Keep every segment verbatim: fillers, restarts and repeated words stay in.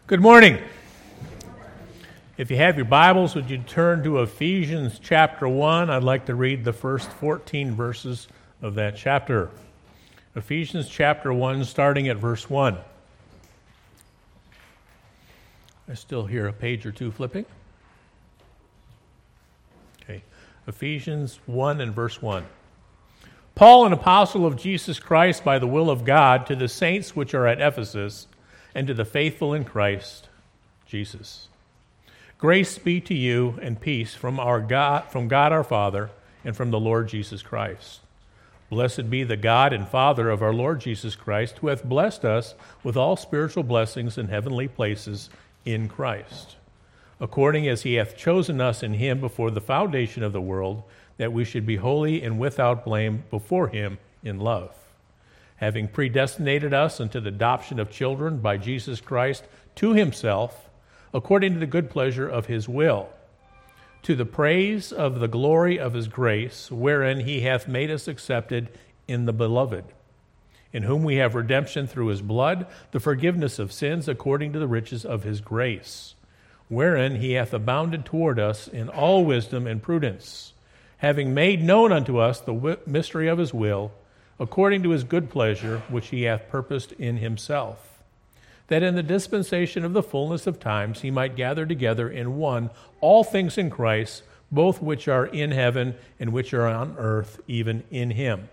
Good morning. If you have your Bibles, would you turn to Ephesians chapter one? I'd like to read the first fourteen verses of that chapter. Ephesians chapter one, starting at verse one. I still hear a page or two flipping. Okay, Ephesians one and verse one. Paul, an apostle of Jesus Christ by the will of God, to the saints which are at Ephesus, and to the faithful in Christ Jesus. Grace be to you and peace from our God, from God our Father, and from the Lord Jesus Christ. Blessed be the God and Father of our Lord Jesus Christ, who hath blessed us with all spiritual blessings in heavenly places in Christ, according as he hath chosen us in him before the foundation of the world, that we should be holy and without blame before him in love, having predestinated us unto the adoption of children by Jesus Christ to himself, according to the good pleasure of his will, to the praise of the glory of his grace, wherein he hath made us accepted in the Beloved, in whom we have redemption through his blood, the forgiveness of sins according to the riches of his grace, wherein he hath abounded toward us in all wisdom and prudence, having made known unto us the mystery of his will, according to his good pleasure, which he hath purposed in himself, that in the dispensation of the fullness of times he might gather together in one all things in Christ, both which are in heaven and which are on earth, even in him,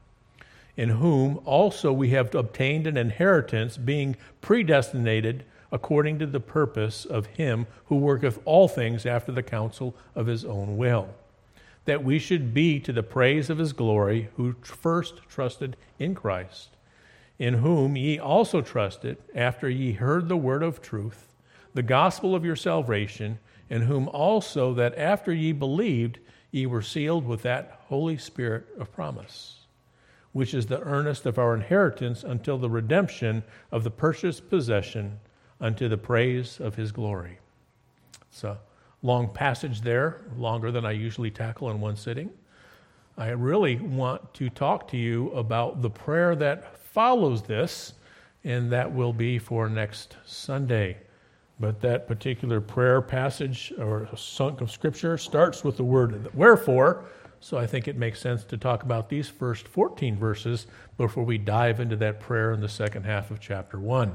in whom also we have obtained an inheritance, being predestinated according to the purpose of him who worketh all things after the counsel of his own will, that we should be to the praise of his glory, who first trusted in Christ, in whom ye also trusted, after ye heard the word of truth, the gospel of your salvation, in whom also that after ye believed, ye were sealed with that Holy Spirit of promise, which is the earnest of our inheritance until the redemption of the purchased possession, unto the praise of his glory. So, long passage there, longer than I usually tackle in one sitting. I really want to talk to you about the prayer that follows this, and that will be for next Sunday. But that particular prayer passage or chunk of Scripture starts with the word wherefore, so I think it makes sense to talk about these first fourteen verses before we dive into that prayer in the second half of chapter one.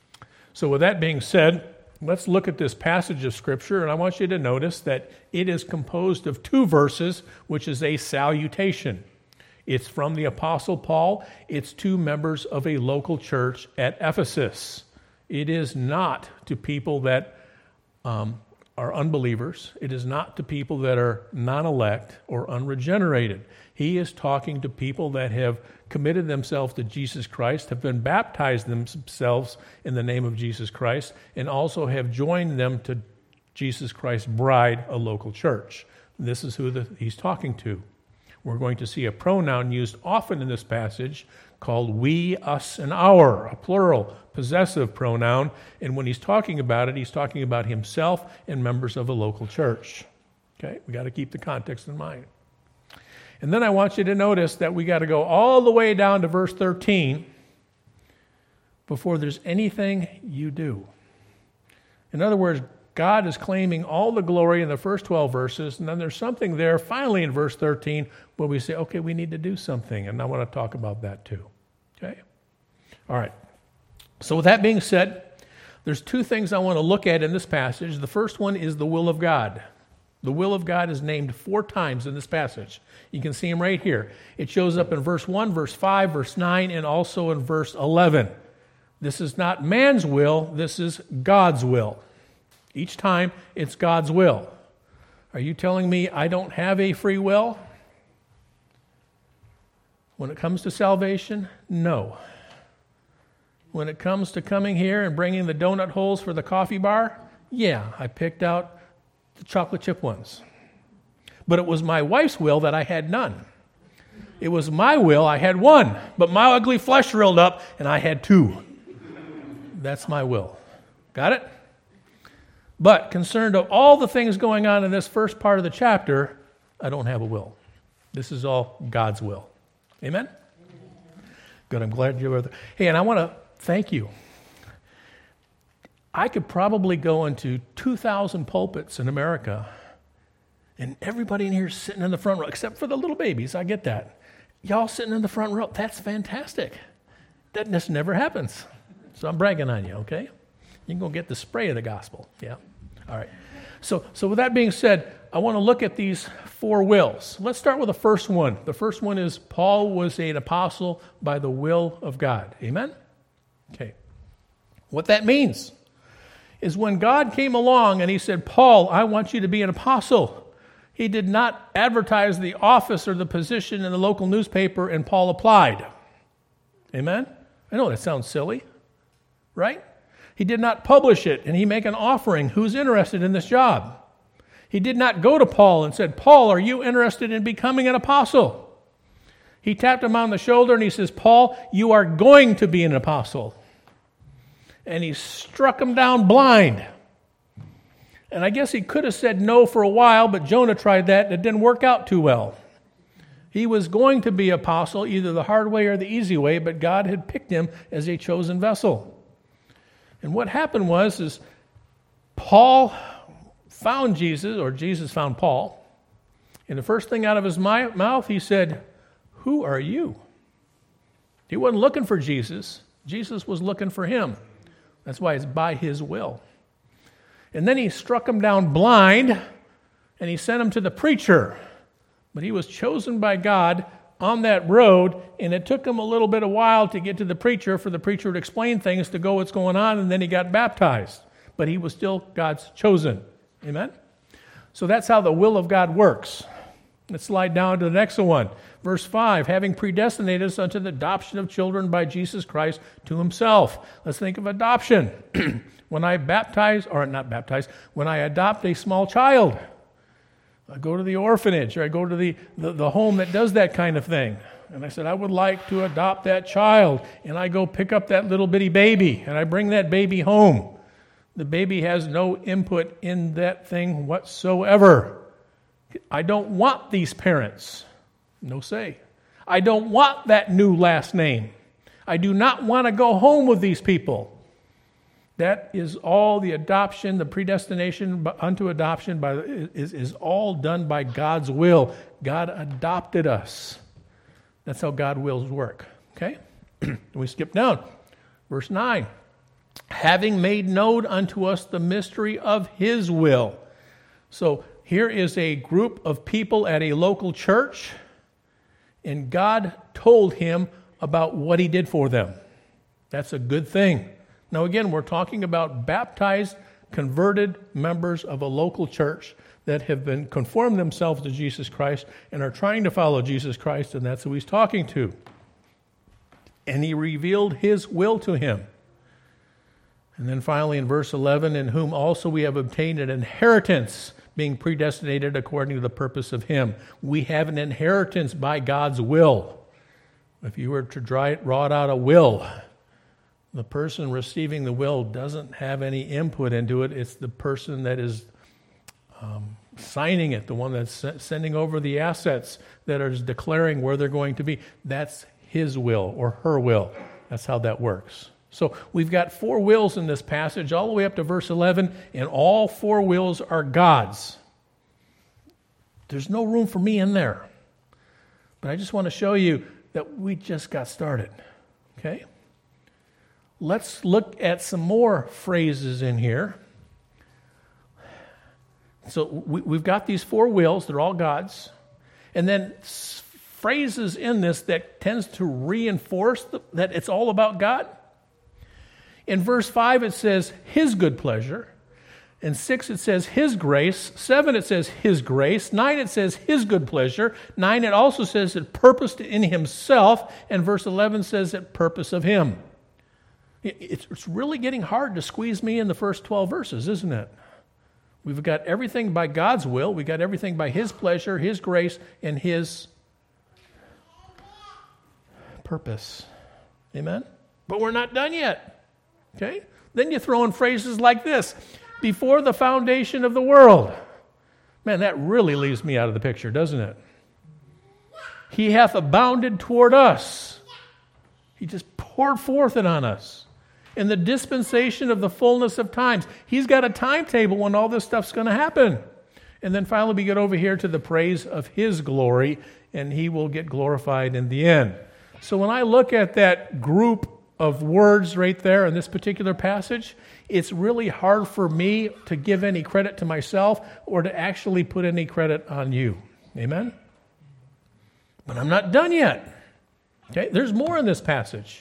So with that being said, let's look at this passage of Scripture, and I want you to notice that it is composed of two verses, which is a salutation. It's from the Apostle Paul. It's to members of a local church at Ephesus. It is not to people that um, are unbelievers. It is not to people that are non-elect or unregenerated. He is talking to people that have committed themselves to Jesus Christ, have been baptized themselves in the name of Jesus Christ, and also have joined them to Jesus Christ's bride, a local church. This is who the, he's talking to. We're going to see a pronoun used often in this passage called we, us, and our, a plural, possessive pronoun. And when he's talking about it, he's talking about himself and members of a local church. Okay, we got to keep the context in mind. And then I want you to notice that we got to go all the way down to verse thirteen before there's anything you do. In other words, God is claiming all the glory in the first twelve verses, and then there's something there finally in verse thirteen where we say, okay, we need to do something, and I want to talk about that too. Okay? All right. So with that being said, there's two things I want to look at in this passage. The first one is the will of God. The will of God is named four times in this passage. You can see him right here. It shows up in verse one, verse five, verse nine, and also in verse eleven. This is not man's will, this is God's will. Each time, it's God's will. Are you telling me I don't have a free will? When it comes to salvation, no. When it comes to coming here and bringing the donut holes for the coffee bar, yeah, I picked out the chocolate chip ones. But it was my wife's will that I had none. It was my will I had one, but my ugly flesh rolled up and I had two. That's my will. Got it? But concerned of all the things going on in this first part of the chapter, I don't have a will. This is all God's will. Amen? Good, I'm glad you were there. Hey, and I want to thank you. I could probably go into two thousand pulpits in America, and everybody in here is sitting in the front row, except for the little babies. I get that. Y'all sitting in the front row. That's fantastic. That just never happens. So I'm bragging on you, okay? You can go get the spray of the gospel. Yeah. All right. So, so with that being said, I want to look at these four wills. Let's start with the first one. The first one is Paul was an apostle by the will of God. Amen? Okay. What that means is when God came along and he said, Paul, I want you to be an apostle. He did not advertise the office or the position in the local newspaper, and Paul applied. Amen? I know that sounds silly, right? He did not publish it, and he make an offering. Who's interested in this job? He did not go to Paul and said, Paul, are you interested in becoming an apostle? He tapped him on the shoulder and he says, Paul, you are going to be an apostle. And he struck him down blind. And I guess he could have said no for a while, but Jonah tried that and it didn't work out too well. He was going to be apostle either the hard way or the easy way, but God had picked him as a chosen vessel. And what happened was is Paul found Jesus, or Jesus found Paul, and the first thing out of his mouth, he said, who are you? He wasn't looking for Jesus. Jesus was looking for him. That's why it's by his will. And then he struck him down blind, and he sent him to the preacher. But he was chosen by God on that road, and it took him a little bit of while to get to the preacher, for the preacher to explain things, to go what's going on, and then he got baptized. But he was still God's chosen. Amen? So that's how the will of God works. Let's slide down to the next one. Verse five, having predestinated us unto the adoption of children by Jesus Christ to himself. Let's think of adoption. When I baptize, or not baptize, when I adopt a small child, I go to the orphanage, or I go to the, the, the home that does that kind of thing. And I said, I would like to adopt that child. And I go pick up that little bitty baby, and I bring that baby home. The baby has no input in that thing whatsoever. I don't want these parents. No say. I don't want that new last name. I do not want to go home with these people. That is all the adoption, the predestination unto adoption by, is, is all done by God's will. God adopted us. That's how God's wills work. Okay? We skip down. Verse nine. Having made known unto us the mystery of his will. So here is a group of people at a local church, and God told him about what he did for them. That's a good thing. Now again, we're talking about baptized, converted members of a local church that have been conformed themselves to Jesus Christ and are trying to follow Jesus Christ, and that's who he's talking to. And he revealed his will to him. And then finally in verse eleven, in whom also we have obtained an inheritance, being predestinated according to the purpose of him. We have an inheritance by God's will. If you were to draw it, draw it out a will, the person receiving the will doesn't have any input into it. It's the person that is um, signing it, the one that's sending over the assets, that is declaring where they're going to be. That's his will or her will. That's how that works. So we've got four wills in this passage all the way up to verse eleven, and all four wills are God's. There's no room for me in there. But I just want to show you that we just got started. Okay? Let's look at some more phrases in here. So we, we've got these four wills. They're all God's. And then phrases in this that tends to reinforce the, that it's all about God. In verse five, it says, his good pleasure. In six, it says, his grace. seven, it says, his grace. nine, it says, his good pleasure. nine, it also says, it purposed in himself. And verse eleven says, it purpose of him. It's really getting hard to squeeze me in the first twelve verses, isn't it? We've got everything by God's will. We've got everything by his pleasure, his grace, and his purpose. Amen? But we're not done yet. Okay? Then you throw in phrases like this. Before the foundation of the world. Man, that really leaves me out of the picture, doesn't it? He hath abounded toward us. He just poured forth it on us. in the dispensation of the fullness of times. He's got a timetable when all this stuff's going to happen. And then finally we get over here to the praise of his glory, and he will get glorified in the end. So when I look at that group of words right there in this particular passage, it's really hard for me to give any credit to myself or to actually put any credit on you. Amen? But I'm not done yet. Okay, there's more in this passage.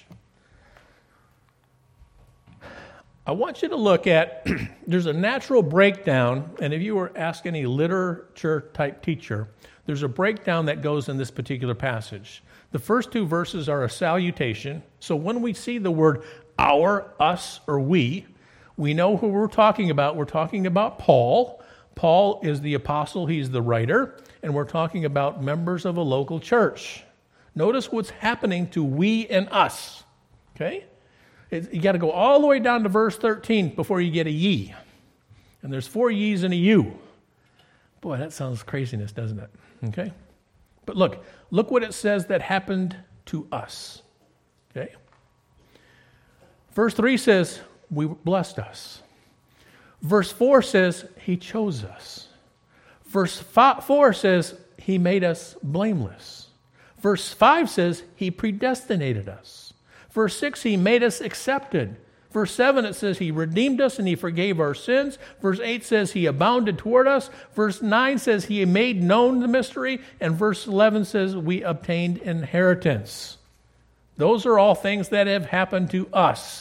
I want you to look at, there's a natural breakdown, and if you were asking any literature-type teacher, there's a breakdown that goes in this particular passage. The first two verses are a salutation. So when we see the word our, us, or we, we know who we're talking about. We're talking about Paul. Paul is the apostle. He's the writer. And we're talking about members of a local church. Notice what's happening to we and us. Okay? It, you got to go all the way down to verse thirteen before you get a ye. And there's four ye's and a you. Boy, that sounds craziness, doesn't it? Okay? But look, look what it says that happened to us. Okay? Verse three says, we blessed us. Verse four says, he chose us. Verse four says, he made us blameless. Verse five says, he predestinated us. Verse six, he made us accepted. Verse seven, it says he redeemed us and he forgave our sins. Verse eight says he abounded toward us. Verse nine says he made known the mystery. And verse eleven says we obtained inheritance. Those are all things that have happened to us.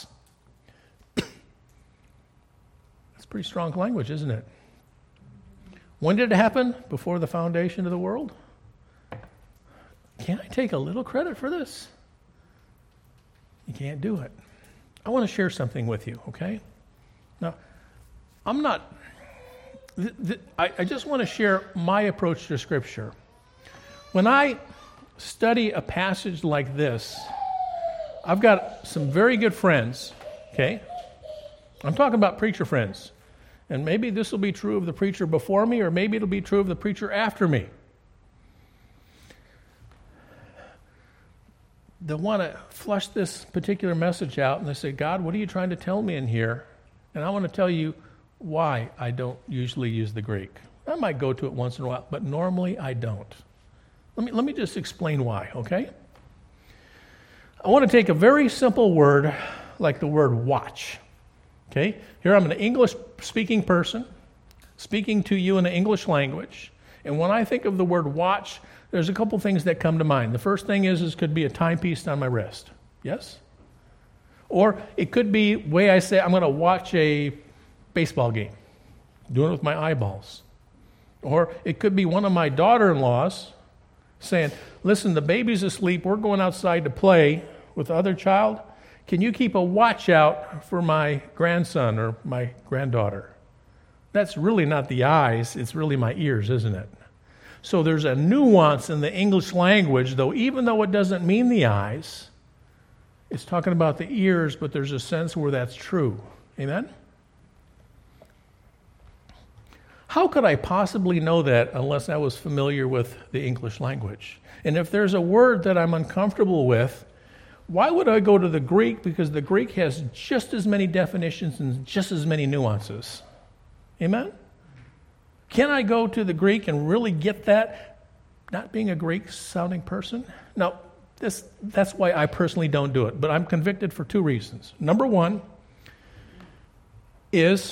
That's pretty strong language, isn't it? When did it happen? Before the foundation of the world? Can I take a little credit for this? You can't do it. I want to share something with you, okay? Now, I'm not, th- th- I, I just want to share my approach to Scripture. When I study a passage like this, I've got some very good friends, okay? I'm talking about preacher friends. And maybe this will be true of the preacher before me, or maybe it'll be true of the preacher after me. They'll want to flush this particular message out, and they say, God, what are you trying to tell me in here? And I want to tell you why I don't usually use the Greek. I might go to it once in a while, but normally I don't. Let me, let me just explain why, okay? I want to take a very simple word, like the word watch. Okay? Here I'm an English-speaking person, speaking to you in the English language. And when I think of the word watch, there's a couple things that come to mind. The first thing is, is could be a timepiece on my wrist. Yes? Or it could be way I say I'm going to watch a baseball game, doing it with my eyeballs. Or it could be one of my daughter-in-laws saying, listen, the baby's asleep. We're going outside to play with the other child. Can you keep a watch out for my grandson or my granddaughter? That's really not the eyes. It's really my ears, isn't it? So there's a nuance in the English language, though, even though it doesn't mean the eyes, it's talking about the ears, but there's a sense where that's true. Amen? How could I possibly know that unless I was familiar with the English language? And if there's a word that I'm uncomfortable with, why would I go to the Greek? Because the Greek has just as many definitions and just as many nuances. Amen? Can I go to the Greek and really get that, not being a Greek-sounding person? No, this, that's why I personally don't do it. But I'm convicted for two reasons. Number one is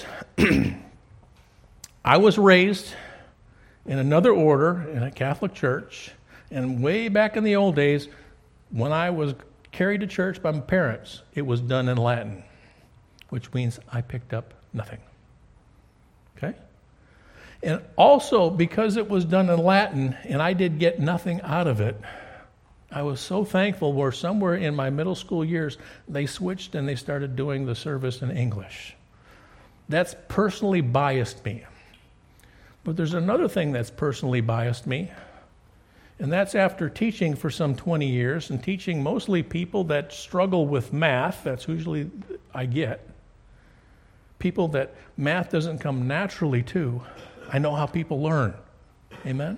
I was raised in another order, in a Catholic church, and way back in the old days, when I was carried to church by my parents, it was done in Latin, which means I picked up nothing. Okay? And also, because it was done in Latin and I did get nothing out of it, I was so thankful where somewhere in my middle school years, they switched and they started doing the service in English. That's personally biased me. But there's another thing that's personally biased me, and that's after teaching for some twenty years and teaching mostly people that struggle with math. That's usually I get. People that math doesn't come naturally to. I know how people learn. Amen?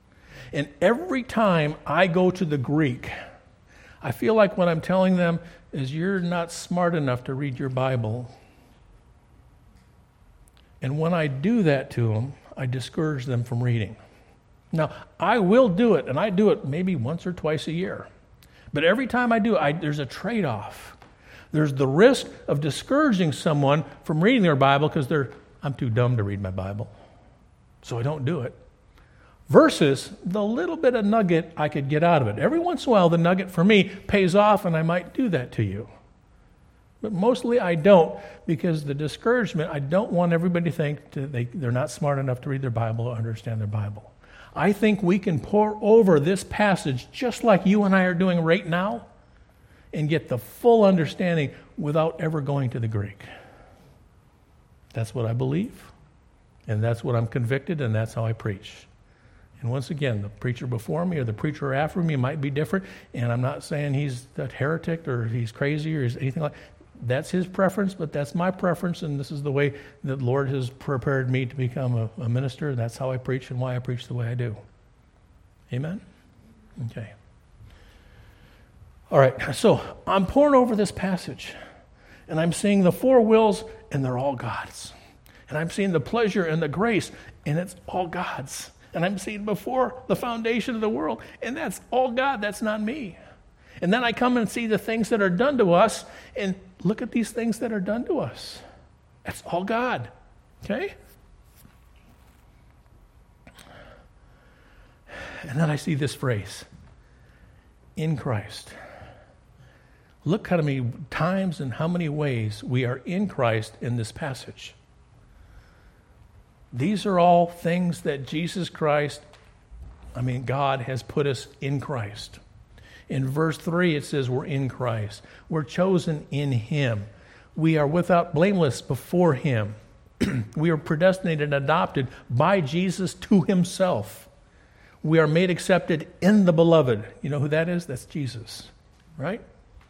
And every time I go to the Greek, I feel like when I'm telling them, is you're not smart enough to read your Bible. And when I do that to them, I discourage them from reading. Now, I will do it, and I do it maybe once or twice a year. But every time I do it, I, there's a trade-off. There's the risk of discouraging someone from reading their Bible because they're, I'm too dumb to read my Bible, so I don't do it. Versus the little bit of nugget I could get out of it. Every once in a while, the nugget for me pays off, and I might do that to you. But mostly I don't, because the discouragement, I don't want everybody to think that they, they're not smart enough to read their Bible or understand their Bible. I think we can pour over this passage just like you and I are doing right now and get the full understanding without ever going to the Greek. That's what I believe, and that's what I'm convicted, and that's how I preach. And once again, the preacher before me or the preacher after me might be different, and I'm not saying he's a heretic or he's crazy or he's anything like that. That's his preference, but that's my preference, and this is the way that the Lord has prepared me to become a, a minister, and that's how I preach and why I preach the way I do. Amen? Okay. All right, so I'm poring over this passage, and I'm seeing the four wills, and they're all God's. And I'm seeing the pleasure and the grace, and it's all God's. And I'm seeing before the foundation of the world, and that's all God, that's not me. And then I come and see the things that are done to us, and look at these things that are done to us. That's all God, okay? And then I see this phrase, in Christ. Look how many times and how many ways we are in Christ in this passage. These are all things that Jesus Christ, I mean, God has put us in Christ. In verse three, it says we're in Christ. We're chosen in Him. We are without blameless before Him. We are predestinated and adopted by Jesus to Himself. We are made accepted in the Beloved. You know who that is? That's Jesus, right?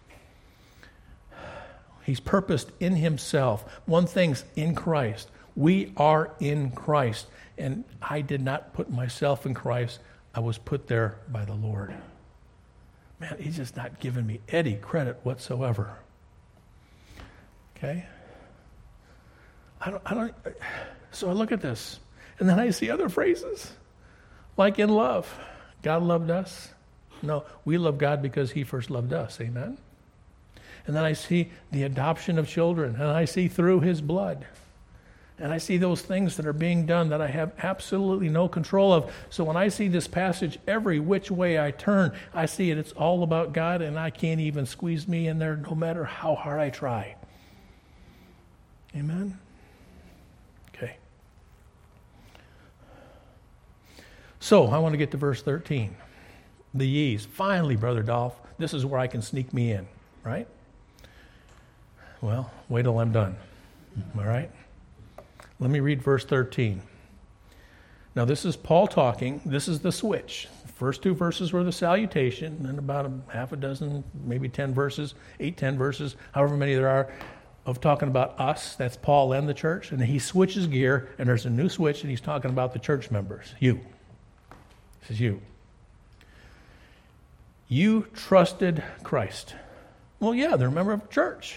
He's purposed in Himself. One thing's in Christ. We are in Christ. And I did not put myself in Christ. I was put there by the Lord. Man, He's just not giving me any credit whatsoever. Okay? I don't, I don't, so I look at this, and then I see other phrases, like in love. God loved us. No, we love God because He first loved us. Amen? And then I see the adoption of children, and I see through His blood. And I see those things that are being done that I have absolutely no control of. So when I see this passage, every which way I turn, I see it. It's all about God, and I can't even squeeze me in there no matter how hard I try. Amen? Okay. So I want to get to verse thirteen. The ye's. Finally, Brother Dolph, this is where I can sneak me in, right? Well, wait till I'm done. All right? Let me read verse thirteen. Now, this is Paul talking. This is the switch. The first two verses were the salutation, and about a half a dozen, maybe ten verses, eight, ten verses, however many there are, of talking about us. That's Paul and the church. And he switches gear, and there's a new switch, and he's talking about the church members. You. This is you. You trusted Christ. Well, yeah, they're a member of a church.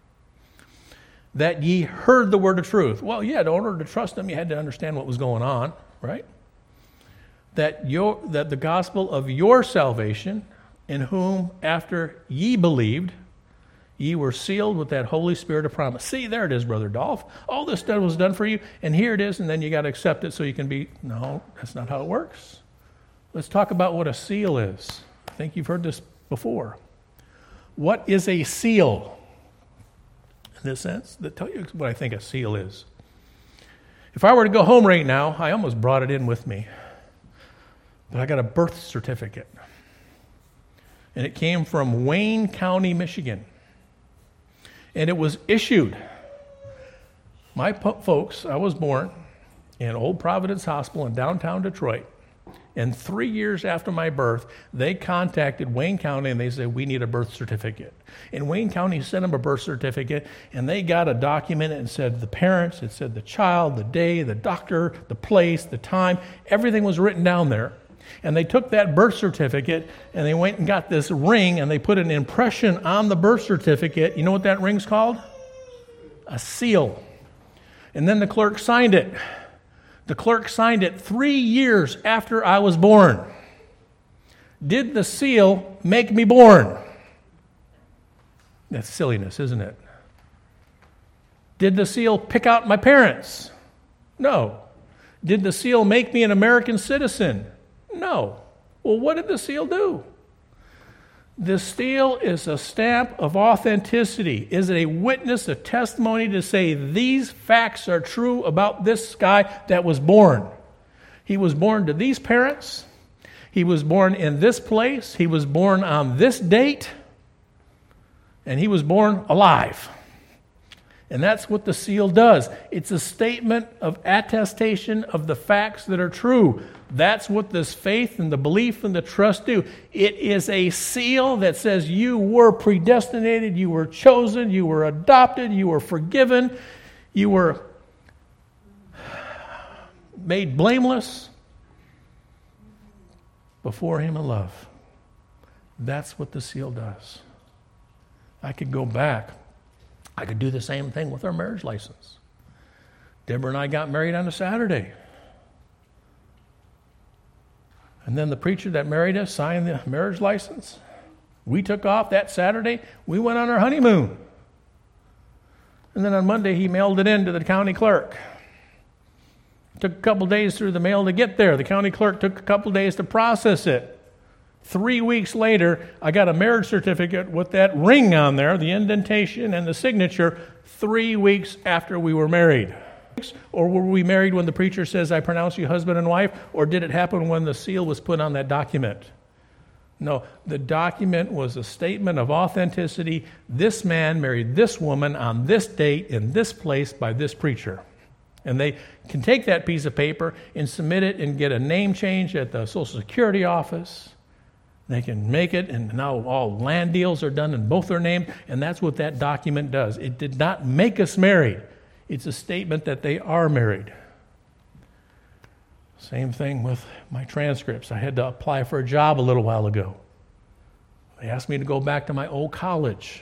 That ye heard the word of truth. Well, yeah, in order to trust Him, you had to understand what was going on, right? That your that the gospel of your salvation, in whom after ye believed, ye were sealed with that Holy Spirit of promise. See, there it is, Brother Dolph. All this stuff was done for you, and here it is, and then you got to accept it so you can be... No, that's not how it works. Let's talk about what a seal is. I think you've heard this before. What is a seal? In this sense, that tell you what I think a seal is. If I were to go home right now, I almost brought it in with me, but I got a birth certificate, and it came from Wayne County, Michigan, and it was issued. My po- folks, I was born in Old Providence Hospital in downtown Detroit, and three years after my birth, they contacted Wayne County, and they said, we need a birth certificate. And Wayne County sent them a birth certificate, and they got a document, and it said the parents, it said the child, the day, the doctor, the place, the time, everything was written down there. And they took that birth certificate and they went and got this ring and they put an impression on the birth certificate. You know what that ring's called? A seal. And then the clerk signed it. The clerk signed it three years after I was born. Did the seal make me born? That's silliness, isn't it? Did the seal pick out my parents? No. Did the seal make me an American citizen? No. Well, what did the seal do? The seal is a stamp of authenticity. Is it a witness, a testimony to say these facts are true about this guy that was born? He was born to these parents. He was born in this place. He was born on this date. And he was born alive. And that's what the seal does. It's a statement of attestation of the facts that are true. That's what this faith and the belief and the trust do. It is a seal that says you were predestinated, you were chosen, you were adopted, you were forgiven, you were made blameless before Him in love. That's what the seal does. I could go back. I could do the same thing with our marriage license. Deborah and I got married on a Saturday. And then the preacher that married us signed the marriage license. We took off that Saturday. We went on our honeymoon. And then on Monday, he mailed it in to the county clerk. It took a couple days through the mail to get there. The county clerk took a couple days to process it. Three weeks later, I got a marriage certificate with that ring on there, the indentation and the signature, three weeks after we were married. Or were we married when the preacher says, I pronounce you husband and wife? Or did it happen when the seal was put on that document? No, the document was a statement of authenticity. This man married this woman on this date in this place by this preacher. And they can take that piece of paper and submit it and get a name change at the Social Security office. They can make it, and now all land deals are done in both their names, and that's what that document does. It did not make us married. It's a statement that they are married. Same thing with my transcripts. I had to apply for a job a little while ago. They asked me to go back to my old college.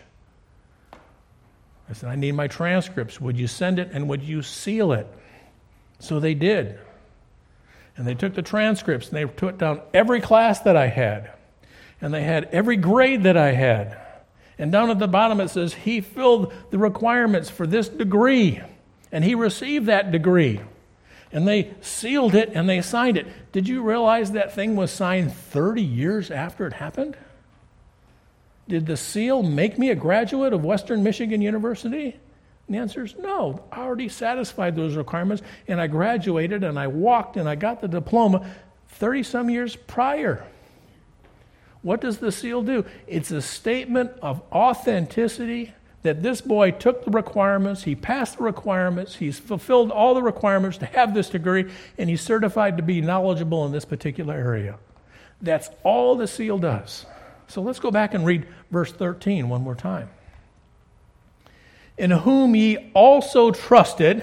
I said, I need my transcripts. Would you send it, and would you seal it? So they did. And they took the transcripts, and they took down every class that I had. And they had every grade that I had. And down at the bottom it says, he filled the requirements for this degree. And he received that degree. And they sealed it and they signed it. Did you realize that thing was signed thirty years after it happened? Did the seal make me a graduate of Western Michigan University? And the answer is no. I already satisfied those requirements. And I graduated and I walked and I got the diploma thirty-some years prior. What does the seal do? It's a statement of authenticity that this boy took the requirements, he passed the requirements, he's fulfilled all the requirements to have this degree, and he's certified to be knowledgeable in this particular area. That's all the seal does. So let's go back and read verse thirteen one more time. In whom ye also trusted.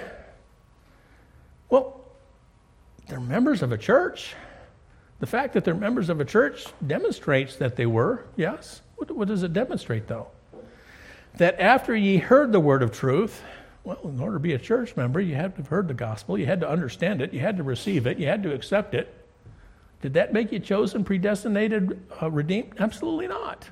Well, they're members of a church. The fact that they're members of a church demonstrates that they were, yes. What, what does it demonstrate, though? That after ye heard the word of truth, well, in order to be a church member, you had to have heard the gospel, you had to understand it, you had to receive it, you had to accept it. Did that make you chosen, predestinated, uh, redeemed? Absolutely not.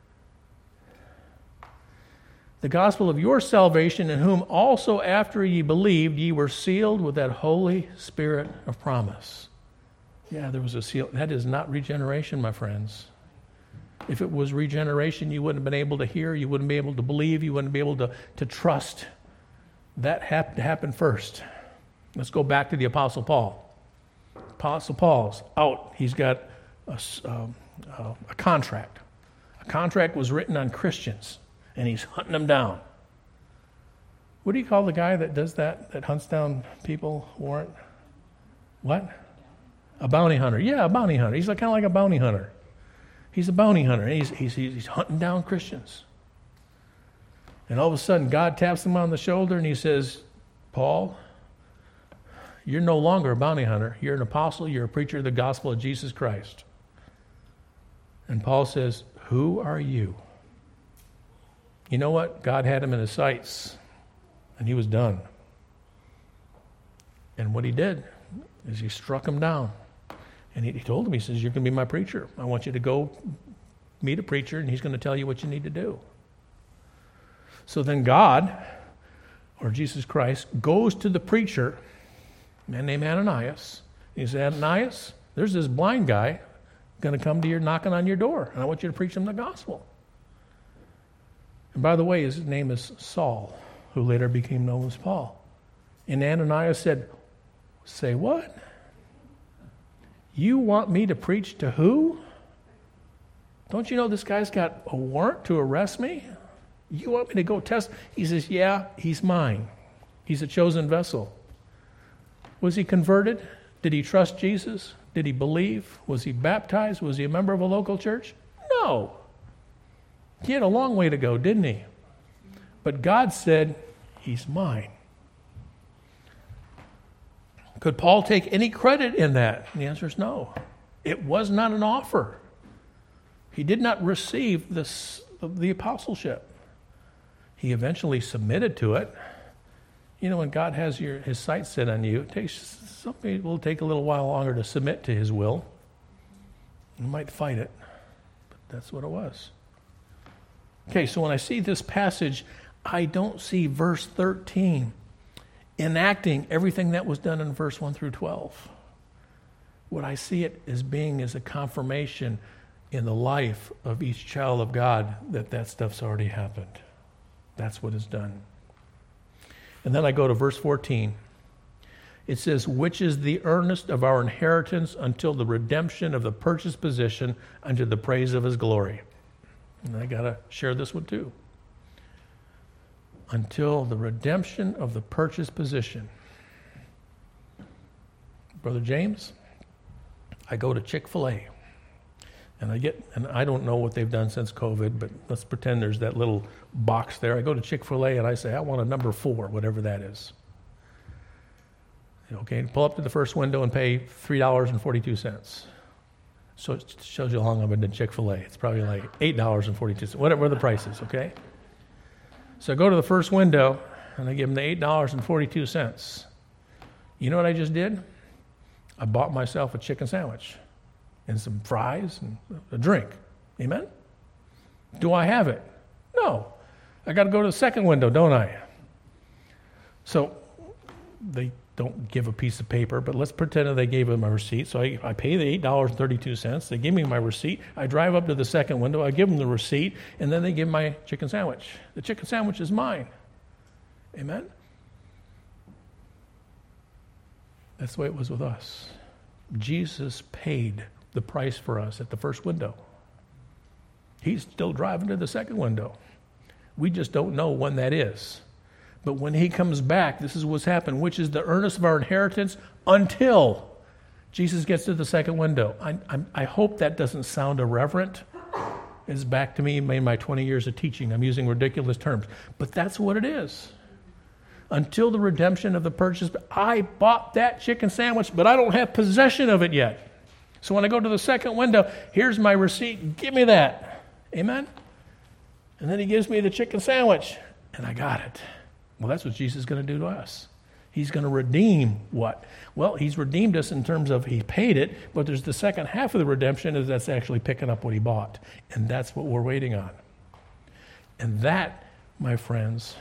The gospel of your salvation, in whom also after ye believed, ye were sealed with that Holy Spirit of promise. Yeah, there was a seal. That is not regeneration, my friends. If it was regeneration, you wouldn't have been able to hear, you wouldn't be able to believe, you wouldn't be able to, to trust. That had to happen first. Let's go back to the Apostle Paul. Apostle Paul's out. He's got a, um, uh, a contract. A contract was written on Christians, and he's hunting them down. What do you call the guy that does that, that hunts down people, Warrant? What? A bounty hunter. Yeah, a bounty hunter. He's like, kind of like a bounty hunter. He's a bounty hunter. He's, he's, he's hunting down Christians. And all of a sudden, God taps him on the shoulder and he says, Paul, You're no longer a bounty hunter. You're an apostle. You're a preacher of the gospel of Jesus Christ. And Paul says, who are you? You know what? God had him in his sights, and he was done. And what he did is he struck him down. And he, he told him, he says, you're going to be my preacher. I want you to go meet a preacher, and he's going to tell you what you need to do. So then God, or Jesus Christ, goes to the preacher, a man named Ananias. He says, Ananias, there's this blind guy going to come to you knocking on your door, and I want you to preach him the gospel. And by the way, his name is Saul, who later became known as Paul. And Ananias said, say what? You want me to preach to who? Don't you know this guy's got a warrant to arrest me? You want me to go test? He says, yeah, he's mine. He's a chosen vessel. Was he converted? Did he trust Jesus? Did he believe? Was he baptized? Was he a member of a local church? No. He had a long way to go, didn't he? But God said, he's mine. Could Paul take any credit in that? And the answer is no. It was not an offer. He did not receive this, the apostleship. He eventually submitted to it. You know, when God has your, his sights set on you, it takes, some people will take a little while longer to submit to his will. You might fight it, but that's what it was. Okay, so when I see this passage, I don't see verse thirteen enacting everything that was done in verse one through twelve. What I see it as being is a confirmation in the life of each child of God that that stuff's already happened. That's what is done. And then I go to verse fourteen. It says, which is the earnest of our inheritance until the redemption of the purchased possession unto the praise of his glory. And I got to share this one too. Until the redemption of the purchased possession. Brother James, I go to Chick-fil-A. And I get, and I don't know what they've done since COVID, but let's pretend there's that little box there. I go to Chick-fil-A and I say, I want a number four, whatever that is. Okay, pull up to the first window and pay three dollars and forty-two cents. So it shows you how long I've been to Chick-fil-A. It's probably like eight dollars and forty-two cents, whatever the price is, okay? So I go to the first window and I give them the eight dollars and forty-two cents. You know what I just did? I bought myself a chicken sandwich and some fries and a drink. Amen? Do I have it? No. I got to go to the second window, don't I? So they don't give a piece of paper, but let's pretend that they gave them my receipt. So I, I pay the eight dollars and thirty-two cents. They give me my receipt. I drive up to the second window. I give them the receipt, and then they give my chicken sandwich. The chicken sandwich is mine. Amen? That's the way it was with us. Jesus paid the price for us at the first window. He's still driving to the second window. We just don't know when that is. But when he comes back, this is what's happened, which is the earnest of our inheritance until Jesus gets to the second window. I, I, I hope that doesn't sound irreverent. It's back to me in my twenty years of teaching. I'm using ridiculous terms. But that's what it is. Until the redemption of the purchase. I bought that chicken sandwich, but I don't have possession of it yet. So when I go to the second window, here's my receipt. Give me that. Amen? And then he gives me the chicken sandwich, and I got it. Well, that's what Jesus is going to do to us. He's going to redeem what? Well, he's redeemed us in terms of he paid it, but there's the second half of the redemption is that's actually picking up what he bought. And that's what we're waiting on. And that, my friends,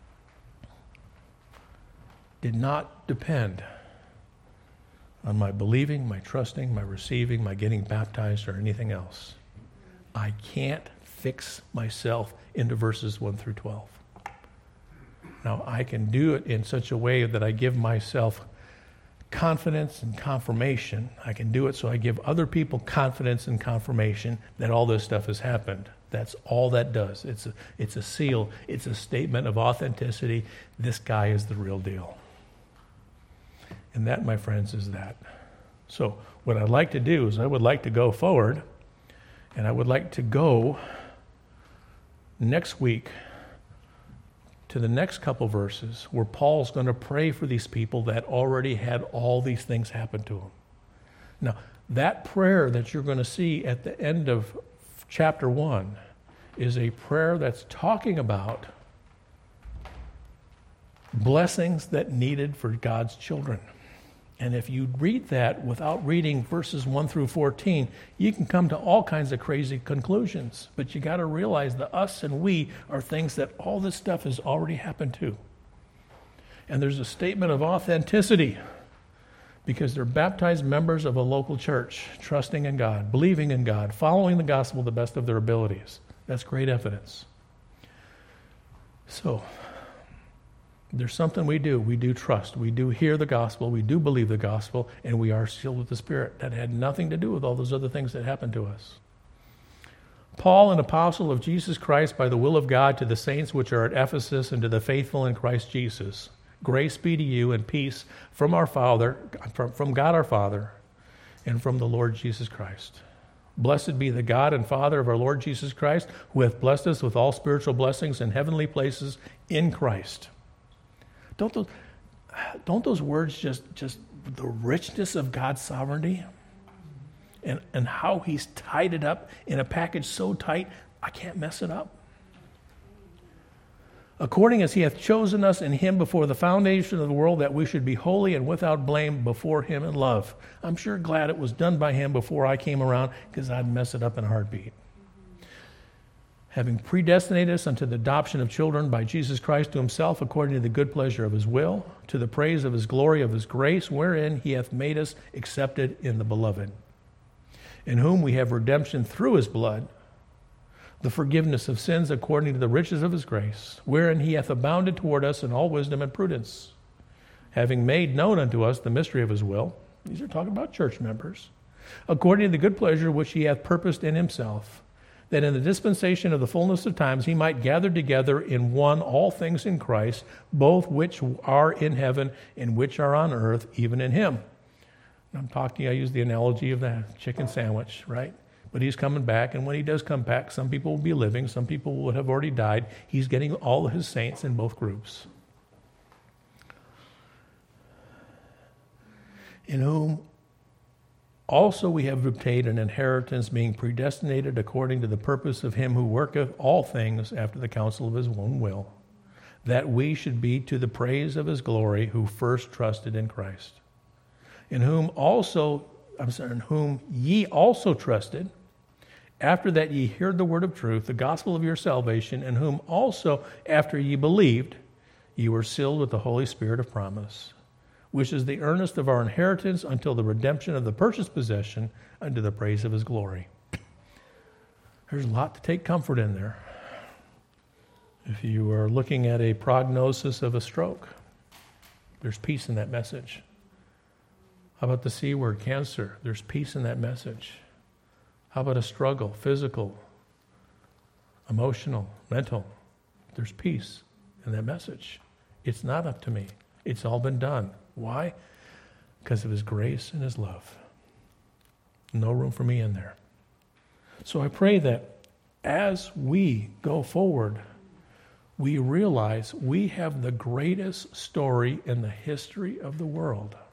did not depend on my believing, my trusting, my receiving, my getting baptized, or anything else. I can't fix myself into verses one through twelve. Now, I can do it in such a way that I give myself confidence and confirmation. I can do it so I give other people confidence and confirmation that all this stuff has happened. That's all that does. It's a, it's a seal. It's a statement of authenticity. This guy is the real deal. And that, my friends, is that. So what I'd like to do is I would like to go forward, and I would like to go next week to to the next couple verses where Paul's going to pray for these people that already had all these things happen to them. Now, that prayer that you're going to see at the end of chapter one is a prayer that's talking about blessings that needed for God's children. And if you read that without reading verses one through fourteen, you can come to all kinds of crazy conclusions. But you got to realize the us and we are things that all this stuff has already happened to. And there's a statement of authenticity because they're baptized members of a local church, trusting in God, believing in God, following the gospel to the best of their abilities. That's great evidence. So, there's something we do. We do trust. We do hear the gospel. We do believe the gospel, and we are sealed with the Spirit. That had nothing to do with all those other things that happened to us. Paul, an apostle of Jesus Christ by the will of God, to the saints which are at Ephesus and to the faithful in Christ Jesus. Grace be to you and peace from our Father, from, from God our Father, and from the Lord Jesus Christ. Blessed be the God and Father of our Lord Jesus Christ, who hath blessed us with all spiritual blessings in heavenly places in Christ. Don't those, don't those words just, just the richness of God's sovereignty and, and how he's tied it up in a package so tight, I can't mess it up. According as he hath chosen us in him before the foundation of the world, that we should be holy and without blame before him in love. I'm sure glad it was done by him before I came around, because I'd mess it up in a heartbeat. Having predestinated us unto the adoption of children by Jesus Christ to himself, according to the good pleasure of his will, to the praise of his glory, of his grace, wherein he hath made us accepted in the beloved, in whom we have redemption through his blood, the forgiveness of sins according to the riches of his grace, wherein he hath abounded toward us in all wisdom and prudence, having made known unto us the mystery of his will. These are talking about church members. According to the good pleasure which he hath purposed in himself, that in the dispensation of the fullness of times he might gather together in one all things in Christ, both which are in heaven and which are on earth, even in him. I'm talking, I use the analogy of the chicken sandwich, right? But he's coming back, and when he does come back, some people will be living, some people will have already died. He's getting all of his saints in both groups. In whom also we have obtained an inheritance, being predestinated according to the purpose of him who worketh all things after the counsel of his own will, that we should be to the praise of his glory, who first trusted in Christ. In whom also, I'm sorry, in whom ye also trusted, after that ye heard the word of truth, the gospel of your salvation, in whom also after ye believed, ye were sealed with the Holy Spirit of promise, which is the earnest of our inheritance until the redemption of the purchased possession unto the praise of his glory. There's a lot to take comfort in there. If you are looking at a prognosis of a stroke, there's peace in that message. How about the C word, cancer? There's peace in that message. How about a struggle, physical, emotional, mental? There's peace in that message. It's not up to me. It's all been done. Why? Because of his grace and his love. No room for me in there. So I pray that as we go forward, we realize we have the greatest story in the history of the world.